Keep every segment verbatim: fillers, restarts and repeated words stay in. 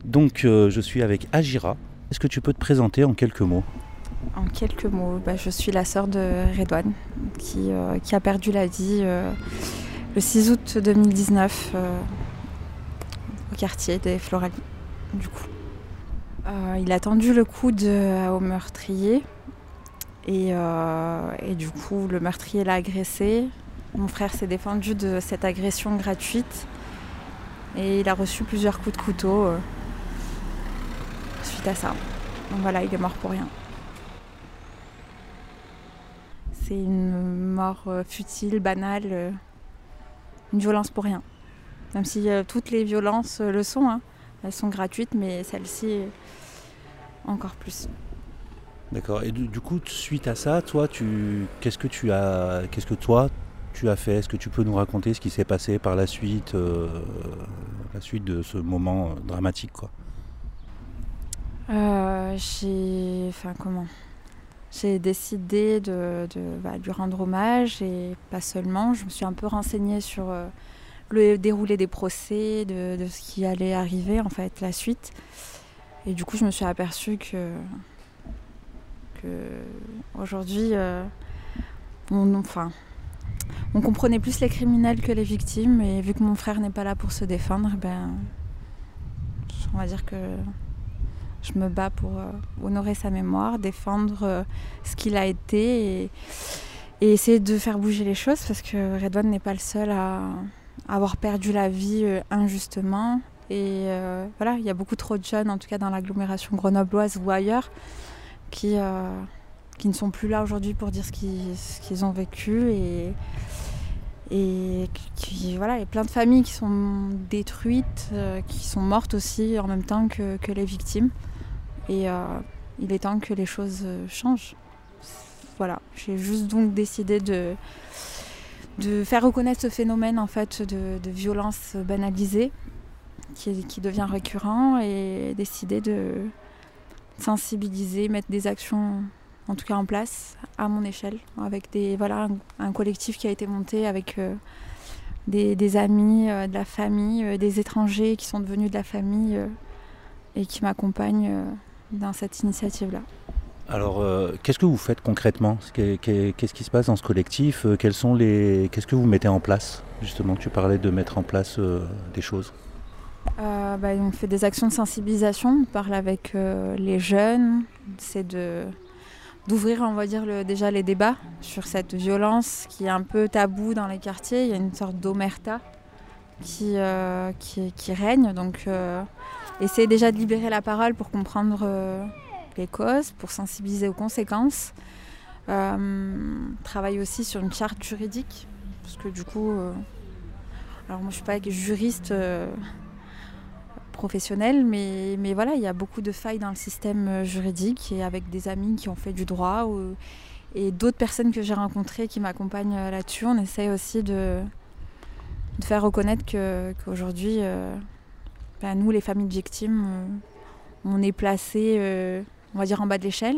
Donc euh, je suis avec Agira. Est-ce que tu peux te présenter en quelques mots? En quelques mots, bah, je suis la sœur de Redouane qui, euh, qui a perdu la vie euh, le six août deux mille dix-neuf euh, au quartier des Floralies. Du coup. Euh, il a tendu le coude euh, au meurtrier et, euh, et du coup le meurtrier l'a agressé. Mon frère s'est défendu de cette agression gratuite et il a reçu plusieurs coups de couteau euh, suite à ça. Donc voilà, il est mort pour rien. C'est une mort euh, futile, banale, euh, une violence pour rien. Même si euh, toutes les violences euh, le sont, hein. Elles sont gratuites, mais celle-ci encore plus. D'accord. Et du, du coup, suite à ça, toi, tu, qu'est-ce que tu as, qu'est-ce que toi, tu as fait? Est-ce que tu peux nous raconter ce qui s'est passé par la suite, euh, la suite de ce moment euh, dramatique, quoi? Euh, j'ai, enfin comment J'ai décidé de, de bah, lui rendre hommage et pas seulement. Je me suis un peu renseignée sur euh, le déroulé des procès, de, de ce qui allait arriver en fait, la suite. Et du coup, je me suis aperçue que, que aujourd'hui, euh, on, enfin, on comprenait plus les criminels que les victimes. Et vu que mon frère n'est pas là pour se défendre, ben, on va dire que je me bats pour euh, honorer sa mémoire, défendre euh, ce qu'il a été et, et essayer de faire bouger les choses parce que Redouane n'est pas le seul à, à avoir perdu la vie euh, injustement. Et euh, voilà, il y a beaucoup trop de jeunes, en tout cas dans l'agglomération grenobloise ou ailleurs, qui, euh, qui ne sont plus là aujourd'hui pour dire ce qu'ils, ce qu'ils ont vécu. Et, et qui, voilà, il y a plein de familles qui sont détruites, euh, qui sont mortes aussi en même temps que, que les victimes. Et euh, il est temps que les choses euh, changent. Voilà, j'ai juste donc décidé de, de faire reconnaître ce phénomène en fait de, de violence banalisée qui, qui devient récurrent et décider de sensibiliser, mettre des actions en tout cas en place à mon échelle avec des, voilà, un, un collectif qui a été monté avec euh, des, des amis, euh, de la famille, euh, des étrangers qui sont devenus de la famille euh, et qui m'accompagnent euh, dans cette initiative-là. Alors, euh, qu'est-ce que vous faites concrètement? Qu'est-ce qui se passe dans ce collectif? Quels sont les... Qu'est-ce que vous mettez en place? Justement, tu parlais de mettre en place euh, des choses. Euh, bah, on fait des actions de sensibilisation, on parle avec euh, les jeunes, c'est de, d'ouvrir on va dire le, déjà les débats sur cette violence qui est un peu taboue dans les quartiers. Il y a une sorte d'omerta qui, euh, qui, qui règne, donc euh, essayer déjà de libérer la parole pour comprendre euh, les causes, pour sensibiliser aux conséquences. Euh, travailler aussi sur une charte juridique, parce que du coup, euh, alors moi je suis pas juriste euh, professionnel, mais, mais voilà, il y a beaucoup de failles dans le système juridique et avec des amis qui ont fait du droit ou, et d'autres personnes que j'ai rencontrées qui m'accompagnent là-dessus, on essaye aussi de, de faire reconnaître que, qu'aujourd'hui, euh, ben nous, les familles de victimes, on, on est placés, euh, on va dire, en bas de l'échelle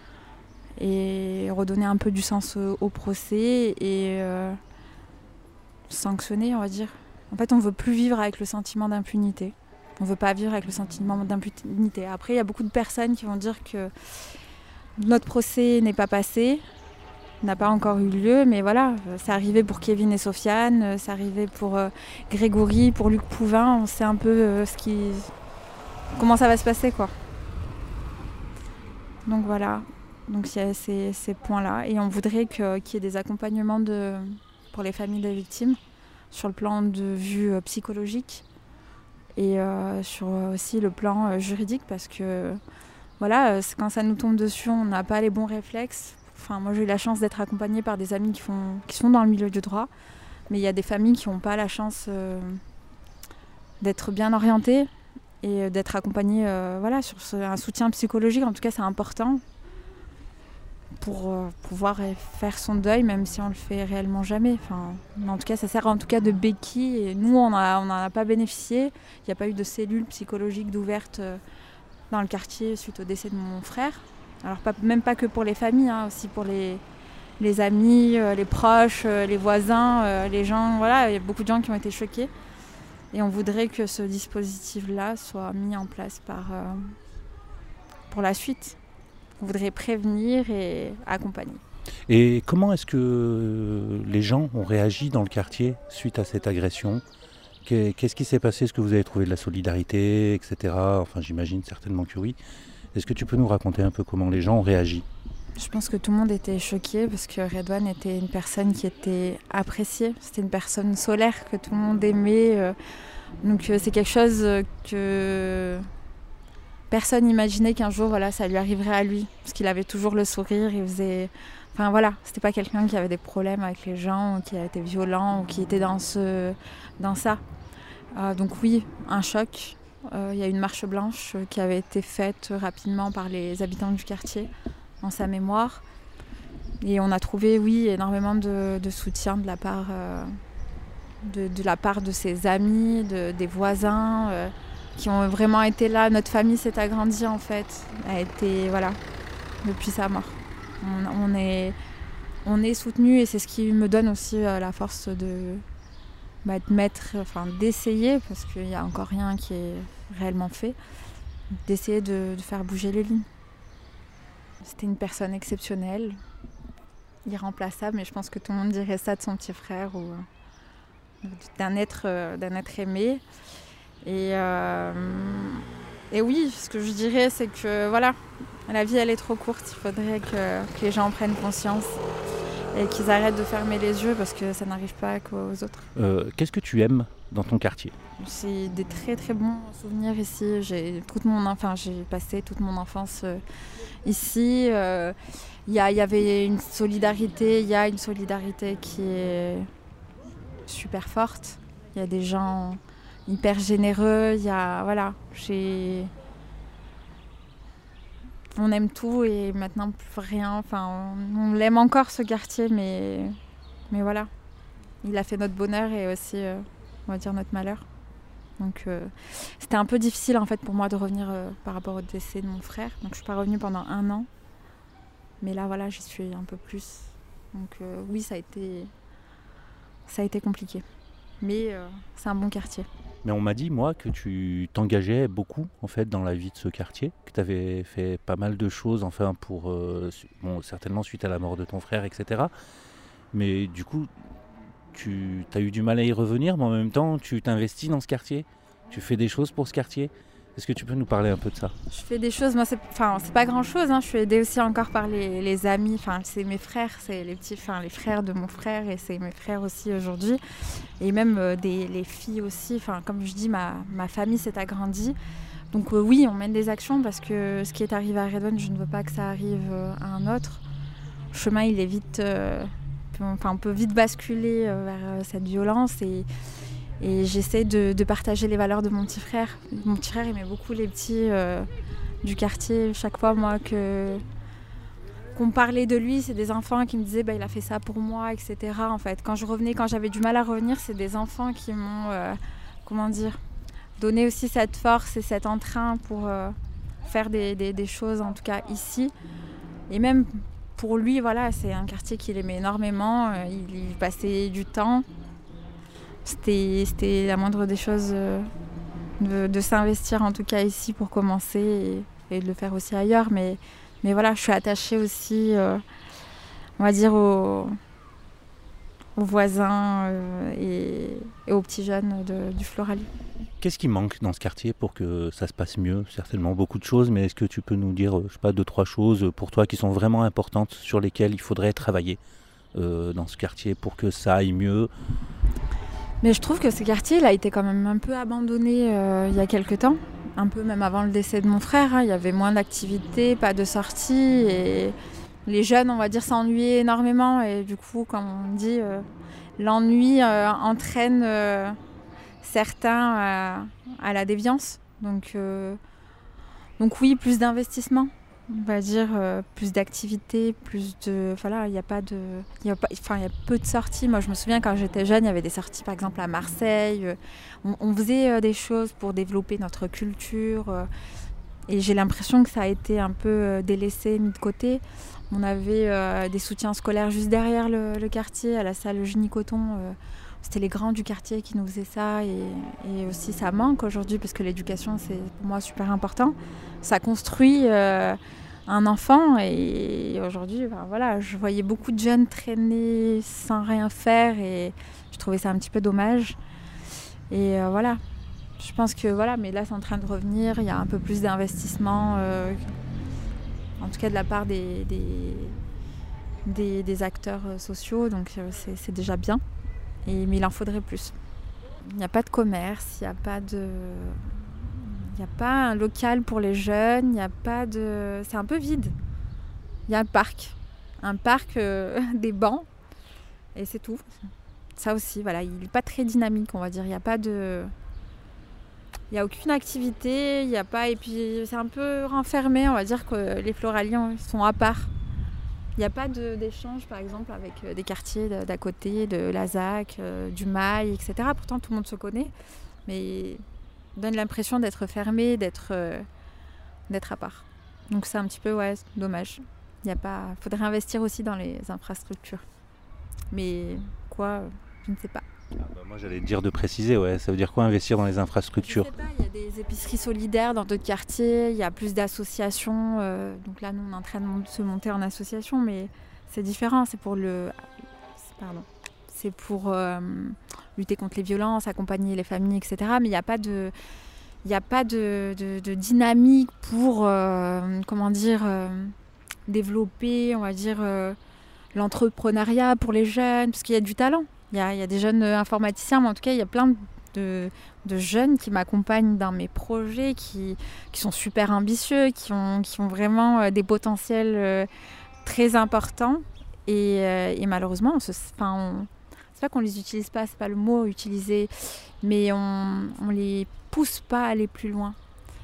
et redonner un peu du sens au, au procès et euh, sanctionner, on va dire. En fait, on ne veut plus vivre avec le sentiment d'impunité. On ne veut pas vivre avec le sentiment d'impunité. Après, il y a beaucoup de personnes qui vont dire que notre procès n'est pas passé, n'a pas encore eu lieu, mais voilà, c'est arrivé pour Kevin et Sofiane, c'est arrivé pour euh, Grégory, pour Luc Pouvin, on sait un peu euh, ce qui... comment ça va se passer, quoi. Donc voilà, donc il y a ces, ces points-là, et on voudrait que, qu'il y ait des accompagnements de, pour les familles des victimes, sur le plan de vue euh, psychologique, et euh, sur aussi le plan euh, juridique, parce que voilà, quand ça nous tombe dessus, on n'a pas les bons réflexes. Enfin, moi, j'ai eu la chance d'être accompagnée par des amis qui, font, qui sont dans le milieu du droit, mais il y a des familles qui n'ont pas la chance euh, d'être bien orientées et d'être accompagnées euh, voilà, sur ce, un soutien psychologique. En tout cas, c'est important pour euh, pouvoir faire son deuil, même si on le fait réellement jamais. Enfin, en tout cas, ça sert en tout cas de béquille. Et nous, on n'en a, a pas bénéficié. Il n'y a pas eu de cellule psychologique d'ouverte euh, dans le quartier suite au décès de mon frère. Alors pas, même pas que pour les familles, hein, aussi pour les, les amis, euh, les proches, euh, les voisins, euh, les gens. Voilà, il y a beaucoup de gens qui ont été choqués. Et on voudrait que ce dispositif-là soit mis en place par, euh, pour la suite. On voudrait prévenir et accompagner. Et comment est-ce que les gens ont réagi dans le quartier suite à cette agression ? Qu'est-ce qui s'est passé ? Est-ce que vous avez trouvé de la solidarité, et cetera. Enfin, j'imagine certainement que oui. Est-ce que tu peux nous raconter un peu comment les gens ont réagi ? Je pense que tout le monde était choqué parce que Redouane était une personne qui était appréciée. C'était une personne solaire que tout le monde aimait. Donc c'est quelque chose que personne n'imaginait qu'un jour voilà, ça lui arriverait à lui. Parce qu'il avait toujours le sourire, il faisait... Enfin voilà, c'était pas quelqu'un qui avait des problèmes avec les gens, ou qui a été violent, ou qui était dans, ce... dans ça. Euh, donc oui, un choc. Euh, il y a une marche blanche qui avait été faite rapidement par les habitants du quartier en sa mémoire. Et on a trouvé, oui, énormément de, de soutien de la part, euh, de, de la part de ses amis, de, des voisins, euh, qui ont vraiment été là. Notre famille s'est agrandie, en fait, a été, voilà, depuis sa mort. On, on est, on est soutenus et c'est ce qui me donne aussi euh, la force de, bah, de mettre, enfin, d'essayer, parce qu'il n'y a encore rien qui est réellement fait, d'essayer de, de faire bouger les lignes. C'était une personne exceptionnelle, irremplaçable, mais je pense que tout le monde dirait ça de son petit frère ou euh, d'un être, euh, d'un être aimé. Et, euh, et oui, ce que je dirais, c'est que voilà, la vie elle est trop courte, il faudrait que, que les gens prennent conscience et qu'ils arrêtent de fermer les yeux parce que ça n'arrive pas qu'aux autres. Euh, qu'est-ce que tu aimes dans ton quartier ? J'ai des très très bons souvenirs ici. J'ai, toute mon, enfin, j'ai passé toute mon enfance euh, ici. Il euh, y, y avait une solidarité, il y a une solidarité qui est super forte. Il y a des gens hyper généreux. Il y a, voilà, j'ai... On aime tout et maintenant plus rien. Enfin, on, on l'aime encore ce quartier, mais, mais voilà. Il a fait notre bonheur et aussi, euh, on va dire, notre malheur. Donc euh, c'était un peu difficile en fait pour moi de revenir euh, par rapport au décès de mon frère. Donc je suis pas revenue pendant un an. Mais là voilà, j'y suis un peu plus. Donc euh, oui, ça a été ça a été compliqué. Mais euh, c'est un bon quartier. Mais on m'a dit, moi, que tu t'engageais beaucoup en fait dans la vie de ce quartier, que tu avais fait pas mal de choses, enfin pour euh, bon, certainement suite à la mort de ton frère, et cetera. Mais du coup, tu as eu du mal à y revenir, mais en même temps, tu t'investis dans ce quartier, tu fais des choses pour ce quartier. Est-ce que tu peux nous parler un peu de ça ? Je fais des choses, moi c'est, enfin, c'est pas grand chose, hein. Je suis aidée aussi encore par les, les amis, enfin, c'est mes frères, c'est les petits, enfin, les frères de mon frère et c'est mes frères aussi aujourd'hui. Et même euh, des, les filles aussi, enfin, comme je dis, ma, ma famille s'est agrandie. Donc euh, oui, on mène des actions parce que ce qui est arrivé à Redouane, je ne veux pas que ça arrive euh, à un autre. Le chemin, il est vite, euh, enfin, on peut vite basculer euh, vers euh, cette violence et Et j'essaie de, de partager les valeurs de mon petit frère. Mon petit frère aimait beaucoup les petits euh, du quartier. Chaque fois, moi, que, qu'on parlait de lui, c'est des enfants qui me disaient bah, « il a fait ça pour moi », et cetera. En fait, quand je revenais, quand j'avais du mal à revenir, c'est des enfants qui m'ont, euh, comment dire, donné aussi cette force et cet entrain pour euh, faire des, des, des choses, en tout cas ici. Et même pour lui, voilà, c'est un quartier qu'il aimait énormément. Il y passait du temps. C'était, c'était la moindre des choses euh, de, de s'investir en tout cas ici pour commencer et, et de le faire aussi ailleurs. Mais, mais voilà, je suis attachée aussi, euh, on va dire, aux, aux voisins euh, et, et aux petits jeunes de, du Floralie. Qu'est-ce qui manque dans ce quartier pour que ça se passe mieux ? Certainement beaucoup de choses, mais est-ce que tu peux nous dire, je sais pas, deux, trois choses pour toi qui sont vraiment importantes, sur lesquelles il faudrait travailler euh, dans ce quartier pour que ça aille mieux ? Mais je trouve que ce quartier il a été quand même un peu abandonné euh, il y a quelques temps, un peu même avant le décès de mon frère. Hein. Il y avait moins d'activités, pas de sorties et les jeunes, on va dire, s'ennuyaient énormément. Et du coup, comme on dit, euh, l'ennui euh, entraîne euh, certains euh, à la déviance. Donc, euh, donc oui, plus d'investissement. On va dire euh, plus d'activités, plus de... Voilà, il n'y a pas de... Il y a pas, enfin, il y a peu de sorties. Moi, je me souviens, quand j'étais jeune, il y avait des sorties, par exemple, à Marseille. On, on faisait euh, des choses pour développer notre culture. Euh, et j'ai l'impression que ça a été un peu euh, délaissé, mis de côté. On avait euh, des soutiens scolaires juste derrière le, le quartier, à la salle Eugénie Coton. Euh, c'était les grands du quartier qui nous faisaient ça et, et aussi ça manque aujourd'hui parce que l'éducation c'est pour moi super important. Ça construit euh, un enfant et aujourd'hui ben, voilà, je voyais beaucoup de jeunes traîner sans rien faire et je trouvais ça un petit peu dommage. Et euh, voilà, je pense que voilà, mais là c'est en train de revenir, il y a un peu plus d'investissement, euh, en tout cas de la part des, des, des, des acteurs sociaux, donc euh, c'est, c'est déjà bien. Et, mais il en faudrait plus. Il n'y a pas de commerce, il n'y a pas de... Il n'y a pas un local pour les jeunes, il n'y a pas de... C'est un peu vide. Il y a un parc. Un parc, euh, des bancs, et c'est tout. Ça aussi, voilà, il n'est pas très dynamique, on va dire. Il n'y a pas de... Il n'y a aucune activité, il n'y a pas... Et puis c'est un peu renfermé, on va dire que les Floraliens sont à part. Il n'y a pas de, d'échange, par exemple, avec euh, des quartiers d'à côté, de la Z A C, euh, du Mail, et cetera. Pourtant, tout le monde se connaît, mais on donne l'impression d'être fermé, d'être, euh, d'être à part. Donc c'est un petit peu, ouais, dommage. Il y a pas... faudrait investir aussi dans les infrastructures. Mais quoi, je ne sais pas. Ah bah moi j'allais te dire de préciser, ouais. Ça veut dire quoi investir dans les infrastructures? Je sais pas, il y a des épiceries solidaires dans d'autres quartiers, il y a plus d'associations. Euh, donc là, nous, on est en train de se monter en association, mais c'est différent. C'est pour le, pardon, c'est pour euh, lutter contre les violences, accompagner les familles, et cetera. Mais il n'y a pas de, il n'y a pas de, de, de dynamique pour, euh, comment dire, euh, développer, on va dire, euh, l'entrepreneuriat pour les jeunes, parce qu'il y a du talent. Il y a, il y a des jeunes informaticiens, mais en tout cas, il y a plein de, de jeunes qui m'accompagnent dans mes projets, qui, qui sont super ambitieux, qui ont, qui ont vraiment des potentiels euh, très importants. Et, euh, et malheureusement, on se, enfin, on, c'est pas qu'on les utilise pas, c'est pas le mot utiliser, mais on, on les pousse pas à aller plus loin.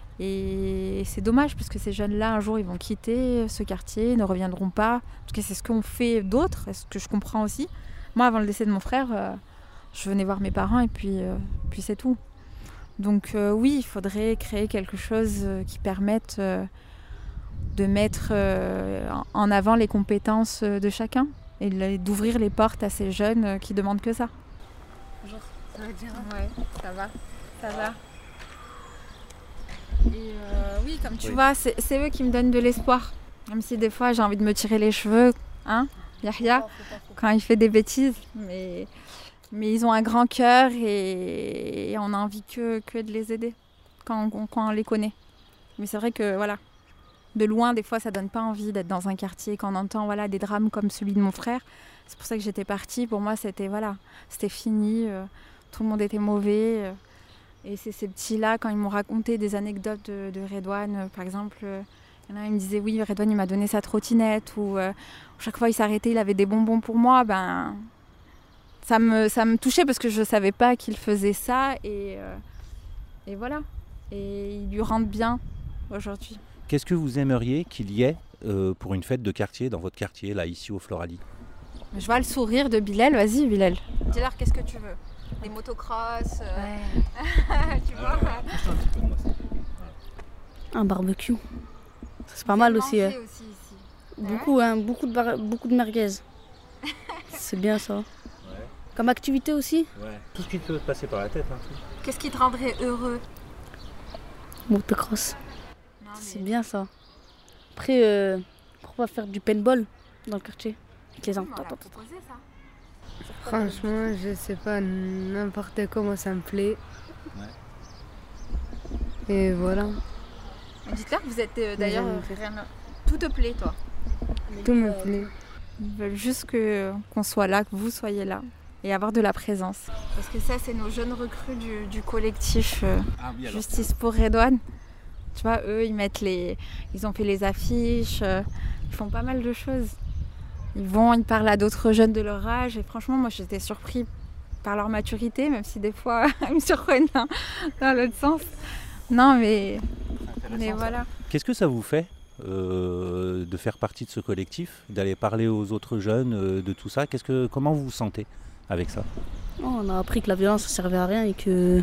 Et c'est dommage parce que ces jeunes-là, un jour, ils vont quitter ce quartier, ne reviendront pas. En tout cas, c'est ce qu'ont fait d'autres, et ce que je comprends aussi. Moi, avant le décès de mon frère, euh, je venais voir mes parents et puis, euh, puis c'est tout. Donc euh, oui, il faudrait créer quelque chose euh, qui permette euh, de mettre euh, en avant les compétences de chacun et le, d'ouvrir les portes à ces jeunes euh, qui demandent que ça. Bonjour, ça va dire? Ouais, ça va, ça va. Et euh, oui, comme tu oui. vois, c'est, c'est eux qui me donnent de l'espoir. Même si des fois j'ai envie de me tirer les cheveux, hein, Yahya, quand il fait des bêtises. Mais, mais ils ont un grand cœur et, et on a envie que, que de les aider quand on, quand on les connaît. Mais c'est vrai que voilà, de loin, des fois, ça donne pas envie d'être dans un quartier. Quand on entend voilà, des drames comme celui de mon frère, c'est pour ça que j'étais partie. Pour moi, c'était, voilà, c'était fini. Euh, tout le monde était mauvais. Euh, et c'est ces petits-là, quand ils m'ont raconté des anecdotes de, de Redouane, euh, par exemple... Euh, il y en a un, il me disait oui, Redouane il m'a donné sa trottinette ou euh, chaque fois il s'arrêtait, il avait des bonbons pour moi. Ben, ça me, ça me touchait parce que je ne savais pas qu'il faisait ça et, euh, et voilà. Et il lui rentre bien aujourd'hui. Qu'est-ce que vous aimeriez qu'il y ait euh, pour une fête de quartier dans votre quartier, là, ici au Floralie? Je vois le sourire de Bilal. Vas-y, Bilal. Dis-leur qu'est-ce que tu veux. Des motocross. Euh... Ouais. Tu vois. Un barbecue. C'est pas mal aussi, hein. aussi ici. Beaucoup, hein, beaucoup de, bar... beaucoup de merguez. C'est bien ça. Ouais. Comme activité aussi. Ouais. Tout ce qui peut te passer par la tête. Hein, Qu'est-ce qui te rendrait heureux? Motocross. Non, mais... C'est bien ça. Après, euh, pourquoi faire du paintball dans le quartier avec les enfants? proposé, ça. Franchement, je sais pas, n'importe comment ça me plaît. Ouais. Et voilà. Dites-leur que vous êtes euh, d'ailleurs Mais euh, rien... Tout te plaît, toi. Tout me plaît. Ils veulent juste que, qu'on soit là, que vous soyez là et avoir de la présence. Parce que ça, c'est nos jeunes recrues du, du collectif euh, Ah, oui, alors. Justice pour Redouane. Tu vois, eux, ils mettent les, ils ont fait les affiches, euh, ils font pas mal de choses. Ils vont, ils parlent à d'autres jeunes de leur âge et franchement, moi, j'étais surpris par leur maturité, même si des fois, ils me surprennent dans, dans l'autre sens. Non, mais, mais voilà. Qu'est-ce que ça vous fait euh, de faire partie de ce collectif, d'aller parler aux autres jeunes euh, de tout ça? Qu'est-ce que, comment vous vous sentez avec ça? Oh, on a appris que la violence ne servait à rien et que,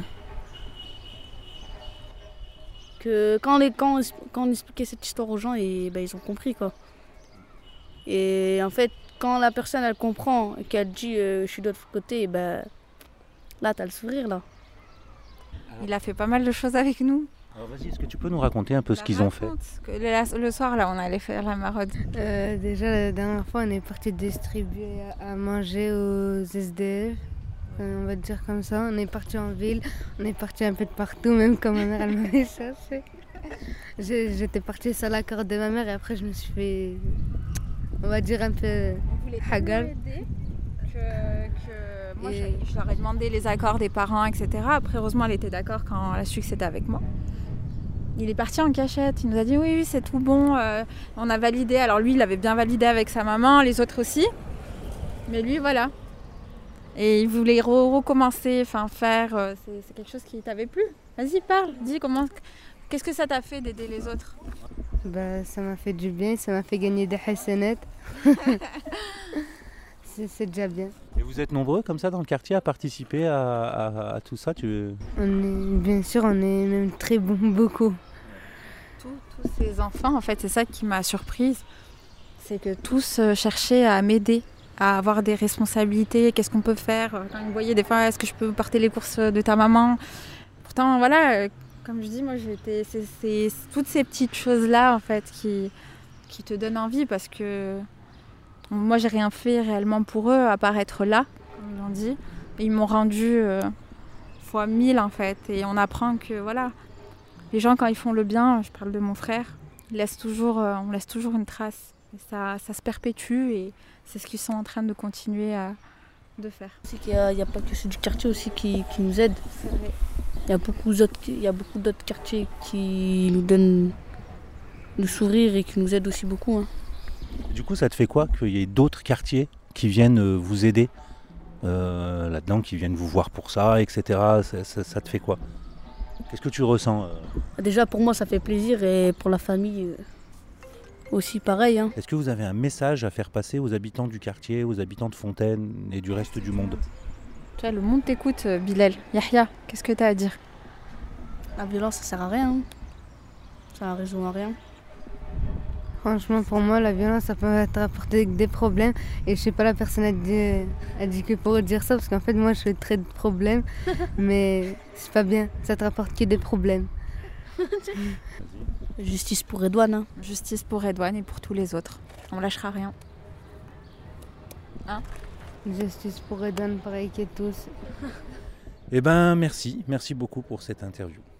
que quand, les, quand, quand on expliquait cette histoire aux gens, et, ben, ils ont compris, quoi. Et en fait, quand la personne elle comprend et qu'elle dit euh, je suis de l'autre côté, ben, Là, t'as le sourire, là. Il a fait pas mal de choses avec nous. Alors vas-y, est-ce que tu peux nous raconter un peu ce qu'ils ont fait? Que le, le soir, là, on allait faire la maraude. Euh, déjà, la dernière fois, on est parti distribuer à manger aux S D F. Euh, on va dire comme ça. On est parti en ville, on est parti un peu de partout, même quand ma mère elle m'avait cherché. J'ai- J'étais partie sur la corde de ma mère et après je me suis fait, on va dire un peu hagar. Moi, Et- je leur ai demandé les accords des parents, et cetera. Après, heureusement, elle était d'accord quand elle a su que c'était avec moi. Il est parti en cachette. Il nous a dit oui, oui, c'est tout bon. euh, on a validé. Alors lui, il avait bien validé avec sa maman, les autres aussi. Mais lui, voilà. Et il voulait re- recommencer, enfin faire. euh, c'est, c'est quelque chose qui t'avait plu. Vas-y, parle. Dis comment. Qu'est-ce que ça t'a fait d'aider les autres? Bah, ça m'a fait du bien, ça m'a fait gagner des hasanettes. c'est c'est déjà bien. Et vous êtes nombreux comme ça dans le quartier à participer à, à- à tout ça tu... On est, bien sûr, on est même très bon, beaucoup. Tous, tous ces enfants, en fait, c'est ça qui m'a surprise. C'est que tous euh, cherchaient à m'aider, à avoir des responsabilités. Qu'est-ce qu'on peut faire? Quand ils me voyaient des fois, est-ce que je peux porter les courses de ta maman? Pourtant, voilà, euh, comme je dis, moi, j'étais, c'est, c'est toutes ces petites choses-là, en fait, qui, qui te donnent envie parce que moi, j'ai rien fait réellement pour eux à part être là, comme l'on dit. Et ils m'ont rendu euh, fois mille, en fait. Et on apprend que, voilà, les gens, quand ils font le bien, je parle de mon frère, ils laissent toujours, euh, on laisse toujours une trace. Et ça, ça se perpétue et c'est ce qu'ils sont en train de continuer à, de faire. C'est qu'il n'y a, il y a pas que ceux du quartier aussi qui, qui nous aident. C'est vrai. Il y a beaucoup d'autres, il y a beaucoup d'autres quartiers qui nous donnent le sourire et qui nous aident aussi beaucoup, hein. Du coup, ça te fait quoi qu'il y ait d'autres quartiers qui viennent euh, vous aider euh, là-dedans, qui viennent vous voir pour ça, et cetera. Ça, ça- ça te fait quoi? Qu'est-ce que tu ressens euh Déjà, pour moi, ça fait plaisir et pour la famille euh, aussi pareil, hein. Est-ce que vous avez un message à faire passer aux habitants du quartier, aux habitants de Fontaine et du reste du monde? Tu vois, le monde t'écoute, euh, Bilal. Yahya, qu'est-ce que tu as à dire? La violence, ça sert à rien, hein. Ça résout à rien. Franchement, pour moi, la violence, ça peut te rapporter des problèmes. Et je sais pas, la personne a dit, a dit que pour dire ça, parce qu'en fait, moi, je fais très de problèmes. Mais c'est pas bien, ça te rapporte que des problèmes. Justice pour Edouane, hein. Justice pour Edouane et pour tous les autres. On lâchera rien. Justice pour Edouane, pareil que tous. Eh ben, merci. Merci beaucoup pour cette interview.